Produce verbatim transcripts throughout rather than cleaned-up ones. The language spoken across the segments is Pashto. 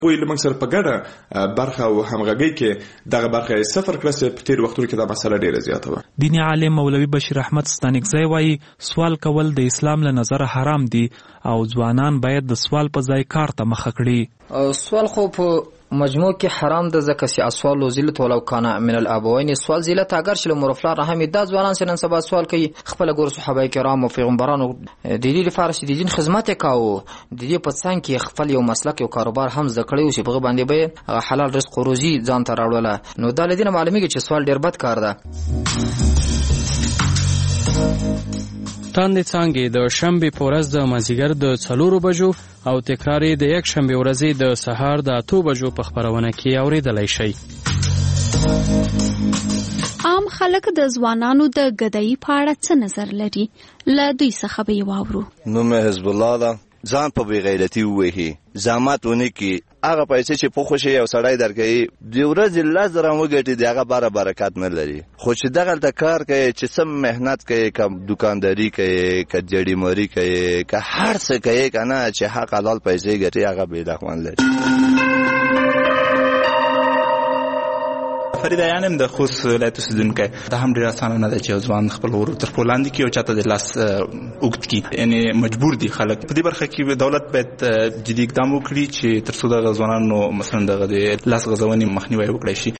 وی لمنګ سره په ګډه برخه او همغږي کې دغه برخه صفر کړه. په تیر وختونو کې دا مسله ډیره زیاته وه. دیني عالم مولوي بشیر احمد ستانکزی وایي سوال کول د اسلام له نظره حرام دي او ځوانان باید د سوال په ځای کار ته مخه کړي. سوال خو په مجموع کې حرام ده، ځکه چې اسوال زیلت ولو کان من الابوین، سوال زیلت اگر چې له مور فلار هم د ځوانان سره سبا سوال کوي. خپل ګور صحابه کرام او پیغمبرانو د دې لپاره چې د دین خدمت وکاو، د دې په څنګ کې خپل یو مسلک او کاروبار هم ذکر کړی چې په باندې به حلال رزق او روزي ځان ته راوړل. نو دا لدینه معلومیږي چې سوال ډیر بد کار ده. تاندې څانګې د شنبې په ورځ د مازدیګر د څلورو بجو او تکرار یې د یک شنبې ورځې د سهار د اتو بجو په خپرونه کې اورېدلی شئ. عام خلک د ځوانانو د ګدایي په اړه څه نظر لري؟ له دوی څخه به یې واورو. نوم یې حزب الله ده. ځان په بې غیرتي ووهي، زحمت ونه کړي، هغه پیسې چې په خوشي یو سړی درکوي د ورځې لس زره وګټي د هغه باره برکت نه لري. خو چې دغلته کار کوي، چې سم محنت کوي، که دکانداري کوي، که جړی مری کوي، که هر څه کوي کنه چې حق حلال پیسې ګټي، هغه بې دښمن لري. فرید یانم د خوست ولایت اوسیدونکی. دا هم ډېر اسانه نه ده چې ځوان خپل ورور تر پښو لاندې کړي او چاته د لاس اوږد کړي. یعنې مجبور دي خلک په دې برخه کې دولت باید جدي اقدام وکړي چې تر څو دغه ځوانانو مثلا دغه د لاس غځونې مخنیوی وکړی شي.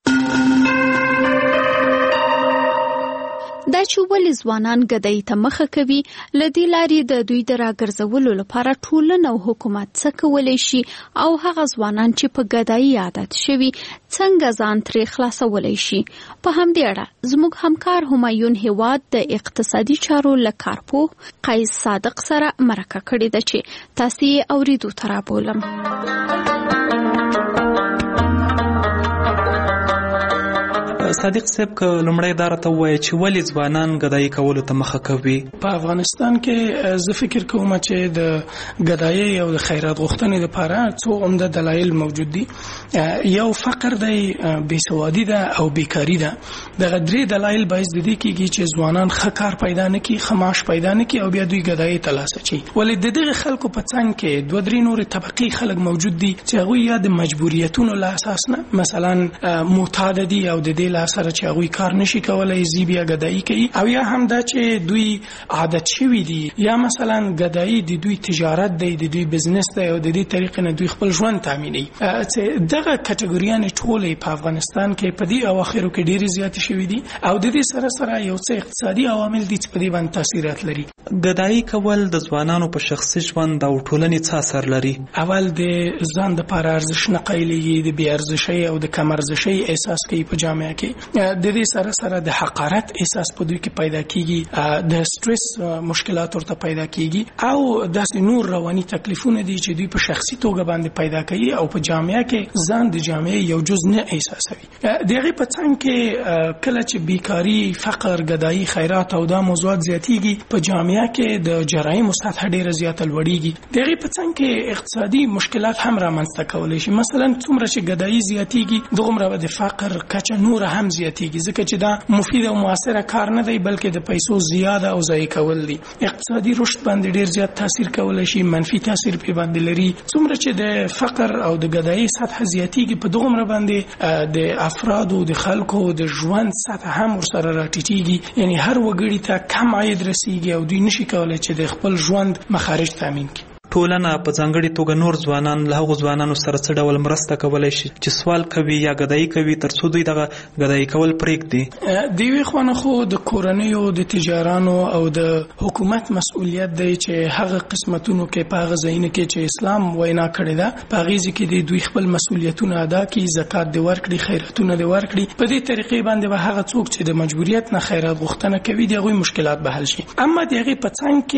دا چې ولې ځوانان ګدایي ته مخه کوي، له دې لارې د دوی د راګرځولو لپاره ټولنه او حکومت څه کولی شي او هغه ځوانان چې په ګدایي عادت شوي څنګه ځان ترې خلاصولی شي. په همدې اړه زموږ همکار همایون هیواد د اقتصادي چارو له کارپوه قیس صادق سره مرکه کړې ده چې تاسو یې اورېدو ته رابولم. صادق صاحب که لمړی دا راته ووایه چې ولې ځوانان ګدایي کولو ته مخه کوي؟ په افغانستان کې زه فکر کوم چې د ګدایي او د خیرات غوښتنې لپاره څو عمده دلایل موجود دي. یو فقر دی، بېسوادي ده او بیکاري ده. دغه درې دلایل باعث د دې کېږي چې ځوانان ښه کار پیدا نه کړي، ښه معاش پیدا نه کړي او بیا دوی ګدایي ته لاس اچوي. ولې د دغه خلکو په څنګ کې دوه درې نورې طبقې خلک موجود دي چې هغوی یا د مجبوریتونو له اساس نه مثلا معتاد دي او د دې سره چې هغوی کار نشي کولای، زی بیا ګدایي کوي، او یا هم دا چې دوی عادت شوي دي، یا مثلا ګدایي د دوی تجارت دی، د دوی بزنس دی او د دې طریقې نه دوی خپل ژوند تامینوي. دغه کټګوریانې ټولې په افغانستان کې په دې اواخرو کې ډېرې زیاتې شوي دي او د دې سره سره یو څه اقتصادي عوامل دي چې په دې باندې تاثیرات لري. ګدایي کول د ځوانانو په شخصي ژوند او ټولنې څه اثر لري؟ اول د ځان دپاره ارزښت نه قایلېږي، د بې ارزشۍ او د کم ارزشۍ احساس کوي په جامعه کې. د دې سره سره د حقارت احساس په دوی کې پیدا کیږي، د سټرس مشکلات ورته پیدا کیږي او داسې نور رواني تکلیفونه دي چې دوی په شخصي توګه باندې پیدا کوي او په جامعه کې ځان د جامعه یو جز نه احساسوي. دغه په څنګ کې کله چې بیکاری، فقر، ګدایي، خیرات او دا موضوعات زیاتیږي، په جامعه کې د جرایم سطح ډیره زیاته لوړیږي. دغه په څنګ کې اقتصادي مشکلات هم رامنځته کولی شي. مثلا څومره چې ګدایي زیاتیږي، دغومره د فقر کچه نور هم زیاتیږي، ځکه چې دا مفید او موثره کار نه دی بلکې د پیسو زیاده او ضایع کول دي. اقتصادي رشد باندې ډیر زیات تاثیر کولی شي، منفي تاثیر په باندې لري. څومره چې د فقر او د ګدایي سطح زیاتیږي، په دغومره باندې د افرادو د خلکو د ژوند سطح هم ورسره راټیټیږي. یعنی هر وګړي ته کم عاید رسیږي او دوی نشي کولی چې د خپل ژوند مخارج تامین کړي. ټولنه په ځانګړي توګه نور ځوانان له هغو ځوانانو سره څه ډول مرسته کولی شي چې سوال کوي یا ګدایي کوي تر څو دوی دغه ګدایي کول پرېږدي؟ د یوې خوا نه خو د کورنیو، د تجارانو او د حکومت مسؤلیت دی چې هغه قسمتونو کې په هغه ځایونو کې چې اسلام وینا کړې ده په هغې ځای کې دوی خپل مسؤلیتونه ادا کړي، زکات دې ورکړي، خیراتونه دې ورکړي. په دې طریقې باندې به هغه څوک چې د مجبوریت نه خیرات غوښتنه کوي د هغوی مشکلات به حل شي. اما د هغې په څنګ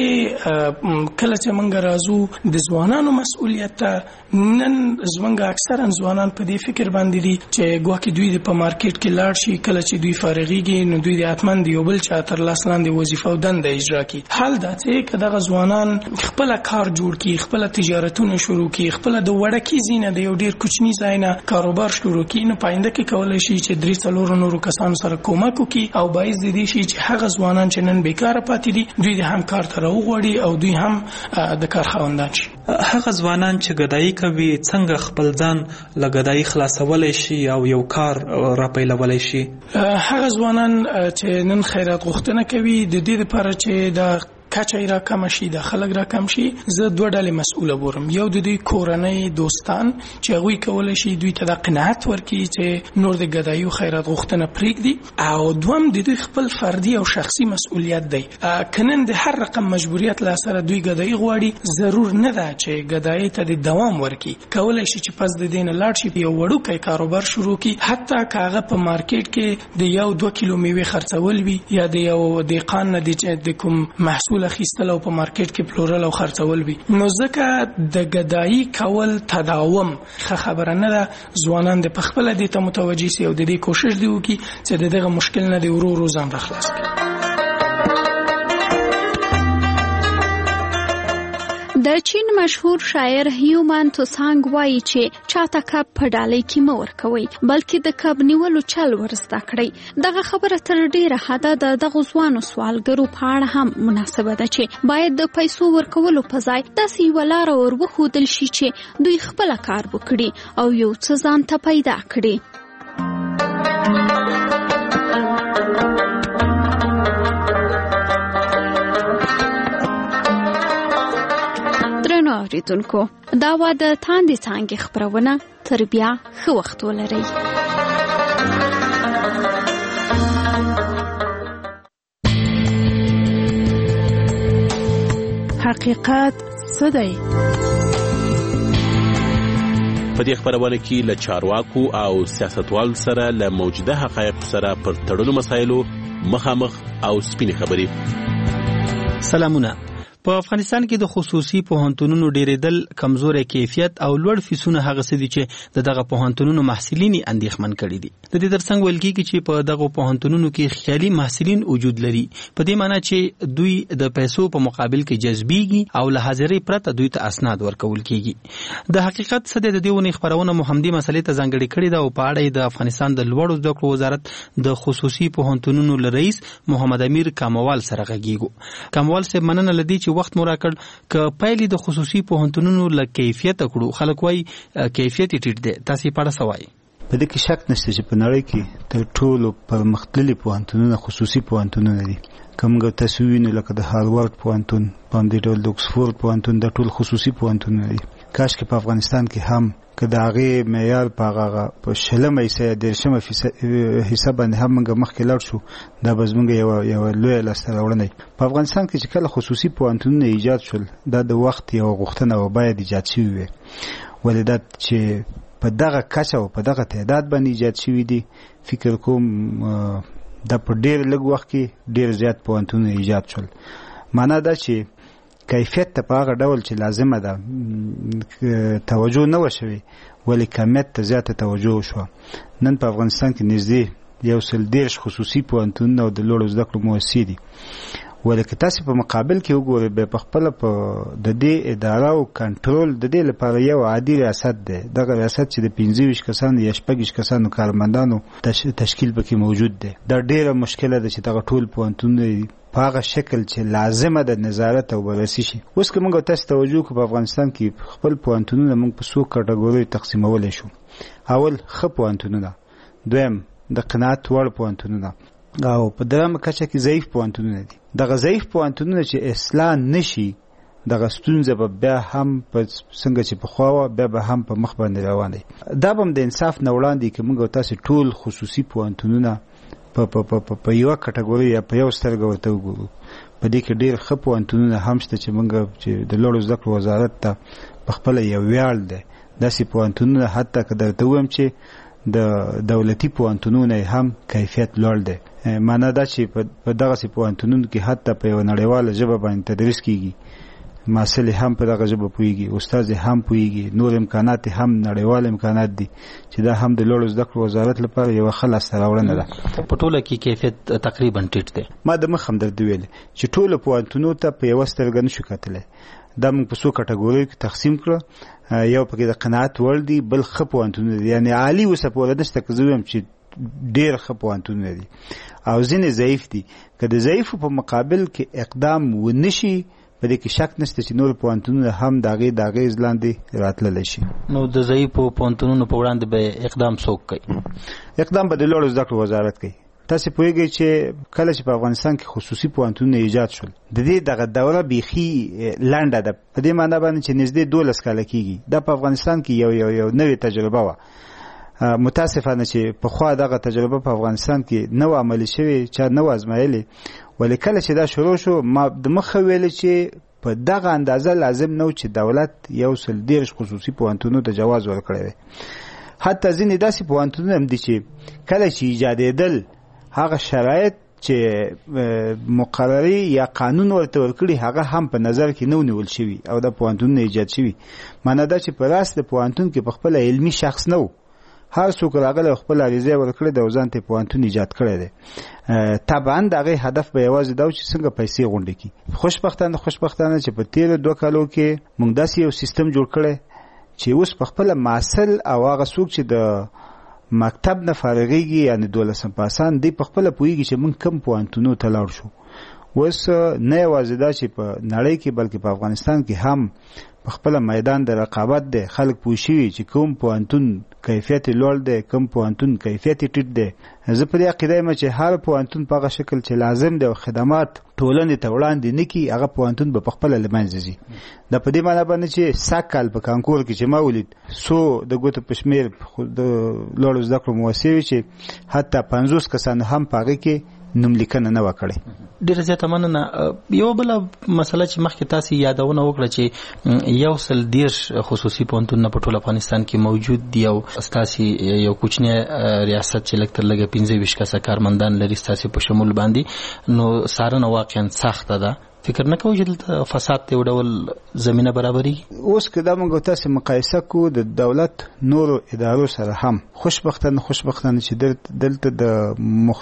کې کله چې موږ راځو د ځوانانو مسؤلیت ته، نن زمونږ اکثرا ځوانان په دې فکر باندې دي چې ګواکې دوی د په مارکیټ کې لاړ شي، کله چې دوی فارغېږي نو دوی د حتما د یو بل چا تر لاس لاندې وظیفه او دنده اجرا کړي. حال دا چې که دغه ځوانان خپله کار جوړ کړي، خپله تجارتونه شروع کړي، خپله د وړکي ځای نه د یو ډېر کوچني ځای نه کاروبار شروع کړي، نو په آینده کې کولی شي چې درې څلورو نورو کسانو سره کومک وکړي او باعث د دې شي چې هغه ځوانان چې نن بیکاره پاتې دي دوی د هم کار ته راوغواړي او دوی هم د کار خاوندان خواندان شي. هغه ځوانان چې ګدایي کوي څنګه خپل ځان له ګدایي خلاصولی شي او یو کار راپیلولی شي؟ هغه ځوانان چې نن خیرات غوښتنه کوي د دې لپاره چې د کچه را کم شي، د خلک را کم شي، زه دوه ډلې مسؤله بورم. یو د دوی کورنۍ دوستان چې هغوی کولی شي دوی ته د قناعت ورکړي چې نور د ګدایي خیرات غوښتنه پرېږدي، او دوم د دوی خپل فردي او شخصي مسؤلیت دی. که نن د هر رقم مجبوریت له سره دوی ګدایي غواړي، ضرور نه ده چې ګدایي ته د دوام ورکړي. کولی شي چې پس د دې نه لاړ شي، یو وړوکی کاروبار شروع کړي، حتی که هغه په مارکیټ کې د یو دوه کیلو میوې خرڅول وي، یا د یو دهقان نه د کوم محصول اخیستل او په مارکیټ کې پلورل او خرڅول وي. نو ځکه د ګدایي کول تداوم ښه خبره نه ده. ځوانان د پخپله دې ته متوجه سي او د دې کوشش دی وکړي چې د دغه مشکل نه د ورو ورو ځان راخلاص کړي. د چین مشهور شاعر هیومان توسانګ وایي چې چاته کب په ډالۍ کې مه ورکوئ، بلکې د کب نیولو چل ور زده کړئ. دغه خبره تر ډیره حده د دغو ځوانو سوالګرو په اړه هم مناسبه ده چې باید د پیسو ورکولو په ځای داسې یوه لاره ور وښودل شي چې دوی خپله کار وکړي او یو څه ځان ته پیدا کړي. اوریدونکو، دا وا د تاندې څانګې خپرونه. تر بیا ښه وخت ولرئ. حقیقت څه دی؟ په دې خبرونه کې له چارواکو او سیاستوالو سره له موجوده حقایقو سره پر تړلو مسایلو مخامخ او سپینې خبرې. سلامونه. په افغانستان کې د خصوصي پوهنتونونو ډیرېدل، کمزوري کیفیت او لوړ فیسونه هغه څه دي چې د دغه پوهنتونونو محصلین اندېښمن کړي دي. د دې ترڅنګ ویل کېږي چې په دغه پوهنتونونو کې خیالي محصلین وجود لري، په دې معنی چې دوی د پیسو په مقابل کې جذبيږي او له حاضرۍ پرته دوی ته اسناد ورکول کېږي. د حقیقت څه دی؟ د دې ونې خبرونه محمدي مسلې ته ځانګړې کړې ده او په اړه د افغانستان د لوړو زده کړو وزارت د خصوصي پوهنتونونو رئیس محمد امیر کاموال سره غږیږو. کاموال صاحب، مننه لدی چې وخت مو راکړ. ک پایلې د خصوصي پوهنتونونو له کیفیت کړو، خلک وایي کیفیت ټیټ دی، تاسو په اړه څه وایي؟ په دې کې شک نشته چې په نړۍ کې تر ټولو پرمختللي پوهنتونونه خصوصي پوهنتونونه دي. کومګه تاسو وینئ لکه د هاروارد پوهنتون، په همدې ډول د اکسفورد پوهنتون، د ټول خصوصي پوهنتونونه دي. کاش کې په افغانستان کې هم که د هغې معیار په هغه په شلمه حصه یا دېرشمه حصه باندې هم موږ مخکې لاړ شو، دا به زموږ یوه یوه لویه لاسته راوړنه وي. په افغانستان کې چې کله خصوصي پوهنتونونه ایجاد شول، دا د وخت یوه غوښتنه وه، باید ایجاد شوي وي. ولې دا چې په دغه کچه او په دغه تعداد باندې ایجاد شوي دي، فکر کوم دا په ډېر لږ وخت کې ډېر زیات پوهنتونونه ایجاد شول. معنا دا چې کیفیت ته په هغه ډول چې لازمه ده توجه نه وشوي، ولې کمیت ته زیاته توجه وشوه. نن په افغانستان کې نږدې یو سل دېرش خصوصي پوهنتونونه او د لوړو زده کړو مؤسسې دي. ولې که تاسې په مقابل کې وګورئ، بیا په خپله په د دې اداره او کنټرول د دې لپاره یو عادي ریاست دی. دغه ریاست چې د پنځه ویشت کسانو یا شپږ ویشت کسانو کارمندانو تشکیل پکې موجود دی. دا ډېره مشکله ده چې دغه ټول پوهنتونونه په هغه شکل چې لازمه ده نظارت او بررسي شي. اوس که موږ تاسو توجه وکړو، په افغانستان کې خپل پوهنتونونه موږ په څو کټګوریو تقسیمولی شو. اول ښه پوهنتونونه، دویم د قناعت وړ پوهنتونونه، او په درېیمه کچه کې ضعیف پوهنتونونه دي. دغه ضعیف پوهنتونونه چې اصلاح نشي، دغه ستونزه به بیا هم په څنګه چې پخوا وه، بیا به هم په مخ باندې روان دی. دا به هم د انصاف نه وړاندې که موږ تاسې ټول خصوصي پوهنتونونه په په په په یوه کټګوري یا په یو سترګه ورته وګورو. په دې کې ډېر ښه پوهنتونونه هم شته چې موږ چې د لوړو زده کړو وزارت ته په خپله یو ویاړ دی. داسې پوهنتونونه حتی که درته ووایم چې د دولتي پوهنتونونه هم کیفیت لوړ دی. معنا دا چې په دغسې پوهنتونونو کې حتی په یوه نړیواله ژبه باندې تدریس کېږي، محصل هم په دغه ژبه پوهیږي، استاد هم پوهیږي، نور امکانات هم نړیوال امکانات دي چې دا هم د لوړو زده کړو وزارت لپاره یوه ښه لاسته راوړنه ده. په ټوله کې کیفیت تقریبا ټیټ دی. ما د مخ هم درته ویلې چې ټولو پوهنتونونو ته په یوه سترګه نشو کتلی. دا موږ په څو کټګوریو کې تقسیم کړه. یو پکې د قناعت وړ دي، بل ښه پوهنتونونه دي، یعنې عالي اوسه پوره نشته که زه ویم چې ډېر ښه پوهنتونونه دي، او ځینې ضعیف دي. که د ضعیفو په مقابل کې اقدام ونشي، په دې کې شک نشته چې نور پوهنتونونه هم د هغې د اغېز لاندې راتللی شي. نو د ضعیفو پوهنتونونو په وړاندې به اقدام څوک کوي؟ اقدام به د لوړو زده کړو وزارت کوي. تاسو پوهیږئ چې کله چې په افغانستان کې خصوصي پوهنتونونه ایجاد شول د دې دغه دوره بیخي لنډه ده، په دې معنی باندې چې نږدې دولس کاله کېږي. دا په افغانستان کې یو یو یو نوې تجربه وه. متاسفانه چې پخوا دغه تجربه په افغانستان کې نه و عملي شوې، چا نه و ازمایلې، ولې کله چې دا شروع شو ما د مخه ویلې چې په دغه اندازه لازم نه و چې دولت یو سل دېرش خصوصي پوهنتونونو ته جواز ورکړی وی. حتی ځینې داسې پوهنتونونه هم دي چې کله چې ایجادېدل هغه شرایط چې مقرري یا قانون ورته ورکړي هغه هم په نظر کې نه ونیول شوي او د پوهنتونونه ایجاد شوي. معنا دا چې په راست د پوهنتون کې په خپله علمي شخص نه و، هر څوک راغلی خپل عریضه ورکړې ده او ځان ته پوهنتون ایجاد کړی دی. طبعا د هغې هدف به یوازې دا و چې څنګه پیسې غونډې کړي. خوشبختانه خوشبختانه چې په تېرو دوه کالو کې موږ داسې یو سیستم جوړ کړی چې اوس په خپله محصل او هغه څوک چې د مکتب نه فارغېږي یعنې دولسم پاسان دی په خپله پوهېږي چې موږ کوم پوهنتونو ته لاړ شو. اوس نه یوازې دا چې په نړۍ کې بلکې په افغانستان کې هم په خپله میدان د رقابت دی، خلک پوه شوي چې کوم پوهنتون کیفیت لوړ دی، کوم پوهنتون کیفیت ټیټ دی. زه په دې عقیده یم چې هر پوهنتون په هغه شکل چې لازم دی او خدمات ټولنې ته وړاندې نه کړي هغه پوهنتون به په خپله له منځه ځي. دا په دې معنی باندې چې سږ کال په کانکور کې چې ما ولید څو د ګوتو په شمېر د لوړو زده کړو مؤسسې وي چې حتی پنځوس کسانو هم په هغې کې نوم لیکنه نه وه کړې. ډېره زیاته مننه. یوه بله مسله چې مخکې تاسې یادونه وکړه چې یو سل دېرش خصوصي پوهنتونونه په ټول افغانستان کې موجود دي او ستاسې یو کوچنی ریاست چې لږ تر لږه پنځه ویشت کسه کارمندان لري ستاسې په شمول باندې، نو څارنه واقعا سخته ده. فکر نه کوئ چې دلته فساد ته یو ډول زمینه برابرېږي؟ اوس که دا موږ تاسې مقایسه کوو د دولت نورو ادارو سره هم خوشبختانه خوشبختانه چې دلته د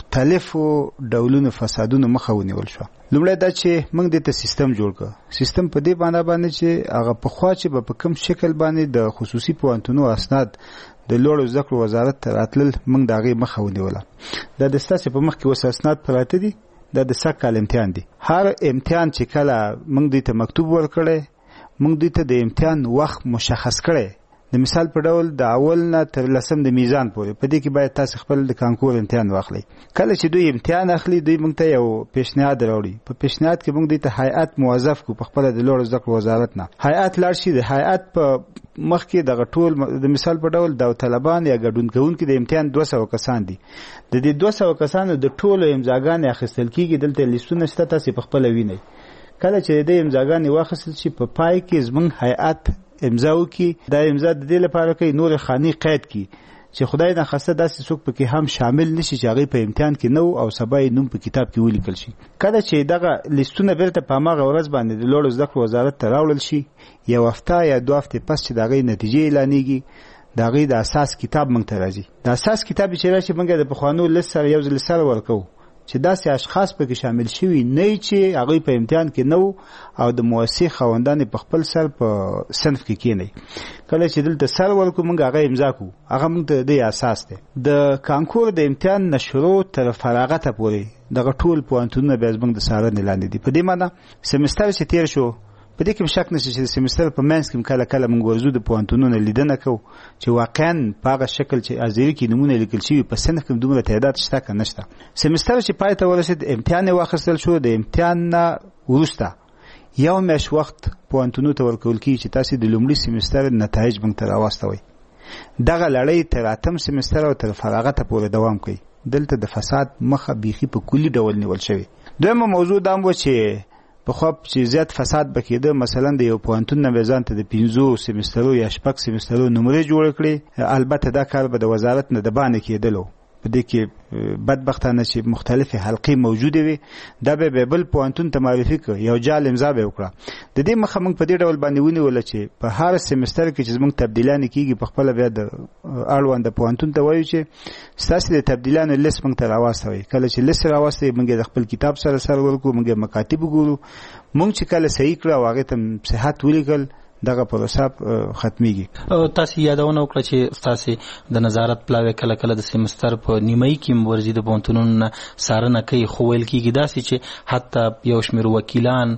مختلفو ډولونو فسادونو مخه ونیول شوه. لومړی دا چې موږ دې ته سیستم جوړ کړ. سیستم په دې معنی باندې چې هغه پخوا چې به په کوم شکل باندې د خصوصي پوهنتونو اسناد د لوړو زده کړو وزارت ته راتلل موږ د هغې مخه ونیوله. دا د ستاسې په مخ کې اوس اسناد پراته دي، دا د سږ کال امتحان دی. هر امتحان چې کله موږ دوی ته مکتوب ورکړی موږ دوی ته د امتحان وخت مشخص کړی. د مثال په ډول د اول نه تر لسم د میزان پورې په دې کې باید تاسو خپل د کانکور امتحان واخلئ. کله چې دوی امتحان اخلي دوی موږ ته یو پیشنهاد راوړي. په پیشنهاد کې موږ دوی ته هیئت موظف کو په خپله د لوړو زده کړو وزارت نه. هیئت لاړ شي، د هیئت په مخ کې دغه ټول د مثال په ډول داوطلبان یا ګډون کوونکي د امتحان دوه سوه کسان دي. د دې دوه سوه کسانو د ټولو امضاګانې اخیستل کېږي. دلته لیستونه شته، تاسې په خپله وینئ. کله چې د دې امضاګانې واخیستل شي په پای کې زموږ هیئت امضا وکړي. دا امضا د دې لپاره کوي نور خانې قید کړي چې خدای ناخواسته داسې څوک پکې هم شامل نشي چې هغوی په امتحان کې نه او سبا یې نوم په کتاب کې ولیکل شي. کله چې دغه لیستونه بیرته په هماغه ورځ باندې د لوړو زده کړو وزارت ته راوړل شي، یو هفته یا دوه هفتې پس چې د هغوی نتیجې اعلانېږي د هغوی د اساس کتاب موږ ته راځي. د اساس کتاب چې راشي موږ د پخوانو لست سره یو ځل سره ورکوو چې داسې اشخاص پکې شامل شوي نه چې هغوی په امتحان کې نه وو او د مؤسسې خاوندان په خپل سر په صنف کې کېنئ. کله چې دلته سر ورکو موږ هغه امضا کوو، هغه موږ ته د اساس دی. د کانکور د امتحان نه شروع تر فراغته پورې دغه ټول پوهنتونونه بیا زموږ د څارنې لاندې دي. په دې معنی سمستر چې تېر شو په دې کې شک نشته چې د سمستر په منځ کې کله کله موږ ورځو د پوهنتونونو لیدنه کوو چې واقعا په هغه شکل چې ازیري کې نمونه لیکل شوي په صنف کې دومره تعداد شته که نشته. سمستر چې پای ته ورسېد امتحان یې واخیستل شو. د امتحان نه وروسته یو میاشت وخت پوهنتونونو ته ورکول کېږي چې تاسې د لومړي سمستر نتایج موږ ته راواستوئ. دغه لړۍ تر اتم سمستر او تر فراغته پورې دوام کوي. دلته د فساد مخه بیخي په کلي ډول نیول شوې. دویمه موضوع دا هم و چې پخوا چې زیات فساد به کېده، مثلا د یو پوهنتون نه به ځان ته د پنځو سمسترو یا شپږ سمسترو نمرې جوړې کړې. البته دا کار به د وزارت نه د باندې کېدلو. په دې کې بدبختانه چې مختلفې حلقې موجودې وي دا به به بل پوهنتون ته معرفي کړه، یو جال امضا به وکړه. د دې مخه موږ په دې ډول باندې ونیوله چې په هر سمستر کې چې زموږ تبدیلانې کېږي په خپله بیا د اړونده پوهنتون ته وایو چې ستاسې د تبدیلانو لیست موږ ته راواستوئ. کله چې لیست راواستوئ موږ د خپل کتاب سره سر ورکړو، موږ مکاتب وګورو. موږ چې کله صحیح کړه او هغې ته صحت ولیکل دغه پروسه ختميږي. تاسو یادونه وکړه چې تاسو د نظارت پلاوی کله کله د سیمستر په نیمایي کې ورزيد پونتونونو سارنه کوي، خو ویل کېږي داسې چې حتی یو شمېر وکیلان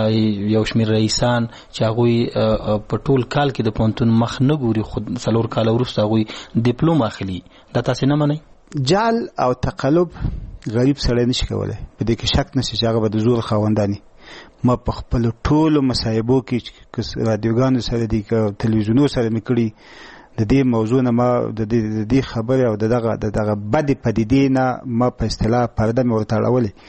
یو شمېر رئیسان چې هغوی په ټول کال کې د پونتون مخ نه ګوري، خو څلور کال وروسته هغوی ډیپلوم اخلي. دا تاسو نه منئ؟ جال او تقلب غریب سړی نشي کولای، په دې کې شک نشي چې هغه به د زور خاوندانی. ما په خپل ټولو مصاحبو کې رادیوګانو سره دي که تلویزیونو سره مې کړي د دې موضوع نه ما د دې خبرې او دغه دغه بدې پدیدې نه ما په اصطلاح پرده مې ورته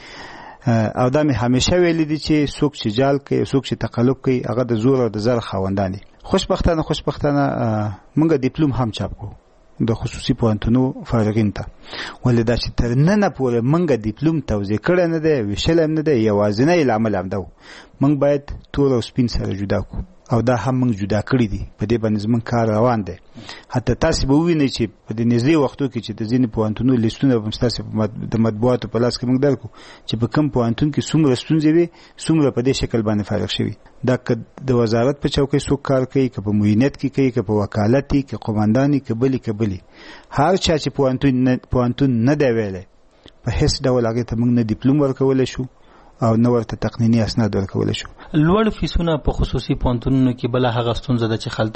اړولې، او دا مې همیشه ویلي دي چې څوک چې جال کوي څوک چې تقلب کوي هغه د زور او د زر خاوندان دي. خوشبختانه خوشبختانه موږ ډیپلوم هم چاپ کوو د خصوصي پوهنتونو فارغین ته، ولې دا چې تر ننه پورې موږ ډیپلوم توزیع کړی نه دی، ویشل هم نه دی، یوازینی لامل همدا و موږ باید تور او سپین سره جدا کړو، او دا هم موږ جدا کړي دي. په دې باندې زموږ کار روان دی. حتی تاسو به ووینئ چې په دې نږدې وختو کې چې د ځینې پوهنتونو لیستونه به ستاسو د مطبوعاتو په لاس کې موږ درکړو چې په کوم پوهنتون کې څومره ستونزې وي څومره په دې شکل باندې فارغ شوي. دا که د وزارت په چوکۍ څوک کار کوي، که په معینت کې کوي، که په وکالت کې، که قومنداني، که بلي که بلي، هر چا چې پوهنتون پوهنتون نه دی ویلی په هیڅ ډول هغې ته موږ نه ډیپلوم ورکولی شو او نه ورته تقنیني اسناد ورکولی شو. لوړ فیسونه په خصوصي پوهنتونونو کې بله هغه ستونزه ده چې خلک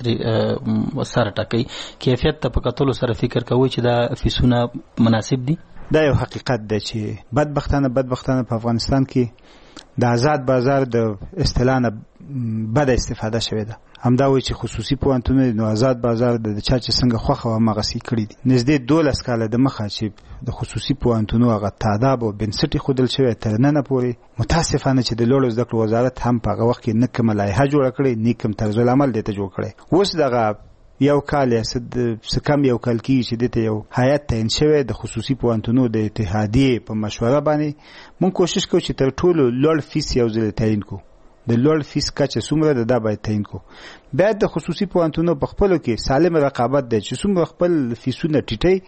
ترې سر ټکوي. کیفیت ته په کتلو سره فکر کوئ چې دا فیسونه مناسب دي؟ دا یو حقیقت ده چې بدبختانه بدبختانه په افغانستان کې د آزاد بازار د اصطلاح نه بده استفاده شوې ده. همدا وایي چې خصوصي پوهنتونونه نو آزاد بازار د چا چې څنګه خوښه وه هماغسې کړي دي. نږدې دولس کاله د مخه چې د خصوصي پوهنتونو هغه تعداد او بنسټ ایښودل شوی تر ننه پورې متاسفانه چې د لوړو زده کړو وزارت هم په هغه وخت کې نه کومه لایحه جوړه کړې نه کوم طرز العمل دې ته جوړ کړی. اوس دغه یو کال یا څه کم یو کال کېږي چې دې ته یو هیات تعین شوی د خصوصي پوهنتونو د اتحادیې په مشوره باندې. موږ کوشش کوو چې تر ټولو لوړ فیس یو ځل تعین کړو، د لوړ فیس کچه څومره ده دا باید تعین کړو. بیا د خصوصي پوهنتونو په خپلو کې سالم رقابت دی چې څومره خپل فیسونه ټیټوي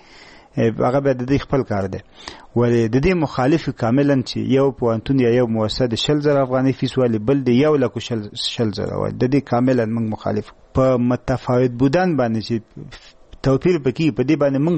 هغه بیا د دې خپل کار دی. ولې د دې مخالف کاملا چې یو پوهنتون یا یو مؤسسه د شل زره افغانۍ فیس والي بل د یو لک شل شل زره والي، د دې کاملا موږ مخالف. په متفاوت بودن باندې چې توپیر پکې په دې باندې موږ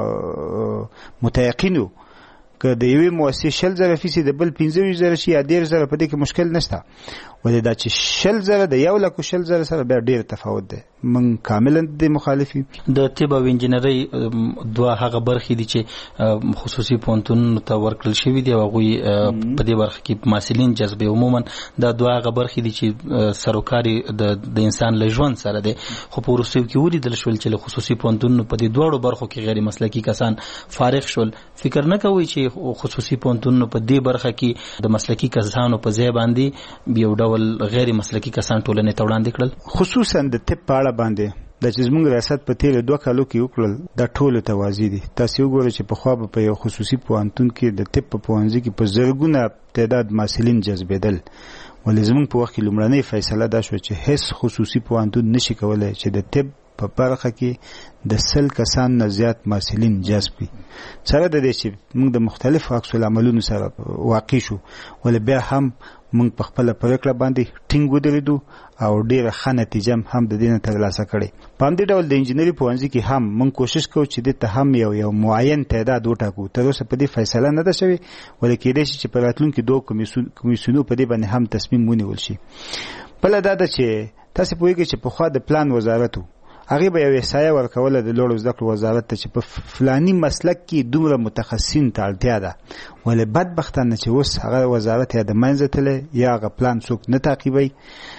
هم متيقن یو که د یوې مؤسسې شل زره فیس د بل پنځه ویشت زره شي یا دېرش زره په دې کې مشکل نشته، ولې دا چې شل زره د یو لک شل زره سره بیا ډېر تفاوت دی. موږ کاملا د مخالف یو. د طب او انجینرۍ دوه هغه برخې دي چې خصوصي پوهنتونونو ته ورکړل شوي دي او هغوی په دې برخه کې محصلین جذبوي. عموما دا دوه هغه برخې دي چې سروکار د انسان له ژوند سره دی، خو په وروستیو کې ولیدل شول چې له خصوصي پوهنتونونو په دې دواړو برخو کې غیر مسلکي کسان فارغ شول. فکر نه کوئ چې خصوصي پوهنتونونو په دې برخه کې د مسلکي کسانو په ځای باندې یو ډول غیر مسلکي کسان ټولنې ته وړاندې کړل؟ خصوصا د طب په اړه باندې د چې زموږ ریاست په تیرو دوه کالو کې وکړل دا ټولو ته واضح دي. تاسو وګورئ چې پخوا به په یو خصوصي پوهنتون کې د طب په پوهنځي کې په زرګونه تعداد محصلین جذبېدل، ولې زموږ په وخت کې لومړنۍ فیصله دا شوه چې هیڅ خصوصي پوهنتون نشي کولی چې د طب په برخه کې د سل کسان نه زیات محصلین جذب کړي. سره د دې چې موږ د مختلفو عکس العملونو سره واقع شو، ولې بیا هم موږ په خپله پرېکړه باندې ټینګ ودرېدو او ډېره ښه نتیجه هم د دې نه ترلاسه کړې. په همدې ډول د انجینري پوهنځي کې هم موږ کوشش کوو چې دې ته هم یو یو معین تعداد وټاکو. تر اوسه په دې فیصله نه ده شوې، ولې کېدای شي چې په راتلونکي دوه کمیسیونو په دې باندې هم تصمیم ونیول شي. بله دا ده چې تاسې پوهېږئ چې پخوا د پلان وزارت و، هغې به یو احصایه ورکوله د لوړو زده کړو وزارت ته چې په فلاني مسلک کې دومره متخصصین ته اړتیا ده، ولې بدبختانه چې اوس هغه وزارت یا د منځه تللی یا هغه پلان څوک نه تعقیبوي.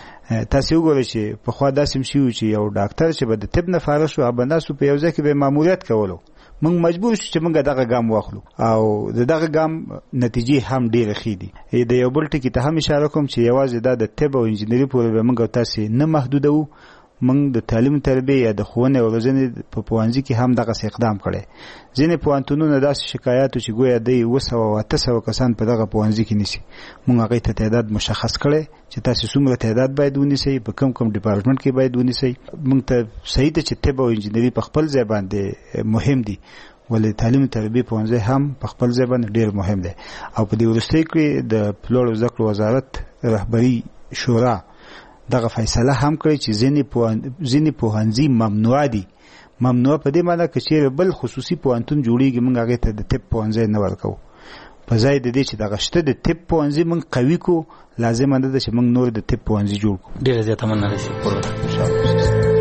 تاسې وګورئ چې پخوا داسې هم شوي چې یو ډاکټر چې به د طب نه فارغ شو به ناست په یو ځای کې به یې ماموریت کولو. موږ مجبور شو چې موږ دغه ګام واخلو او د دغه ګام نتیجې هم ډېرې ښې دي. د یو بل ټکي ته هم اشاره کوم چې یوازې دا د طب او انجینري پورې به موږ او تاسې نه محدودوو. موږ د تعلیم تربیې یا د ښوونې او روزنې په پوهنځي کې هم دغسې اقدام کړی. ځینې پوهنتونونه داسې شکایات و چې ګویا دی اوه سوه او اته سوه کسان په دغه پوهنځي کې نیسي. موږ هغې ته تعداد مشخص کړی چې تاسې څومره تعداد باید ونیسئ، په کوم کوم ډپارټمنټ کې باید ونیسئ. موږ ته صحیح ده چې طب او انجینري په خپل ځای باندې مهم دي، ولې تعلیم تربیې پوهنځی هم په خپل ځای باندې ډېر مهم دی. او په دې وروستیو کې د لوړو زده کړو وزارت رهبري شورا دغه فیصله هم کړې چې ځینې ځینې پوهنځي ممنوع دي. ممنوع په دې معنی کې چې بل خصوصي پوهنتون جوړیږي موږ هغه ته د طب پوهنځی نه ورکو. په ځای د دې چې دغه شته د طب پوهنځي موږ قوي کو، لازم ده چې موږ نور د طب پوهنځي جوړ کړو. ډیره زیاته مننه ده پروت ان شاء الله.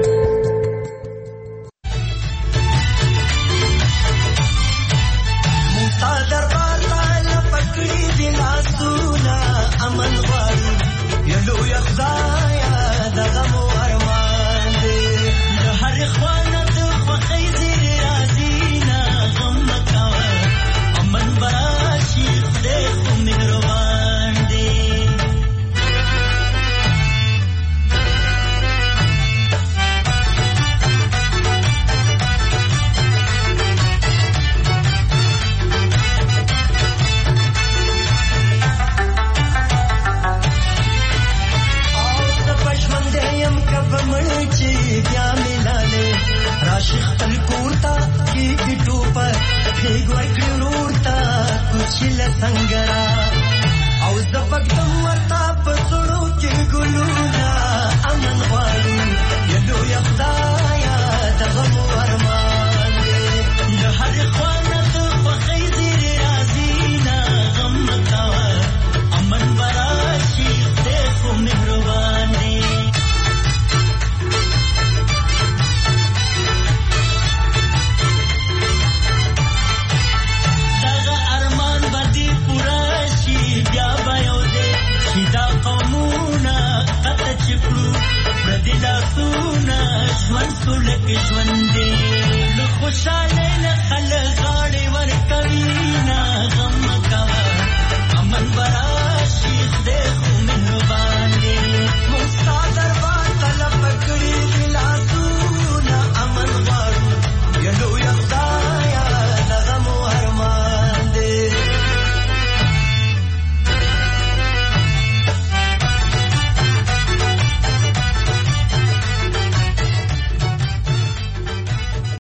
امن غواړي یلو یخدایا دغه مو ارمان دی د هر خوانه د خوښۍ زیر راځي نه غم مکوه امن براشي خدای خو مهربان دی. राशिक तल कोरता की गिटू पर हे गोई क्रूरता कुछ ल संगरा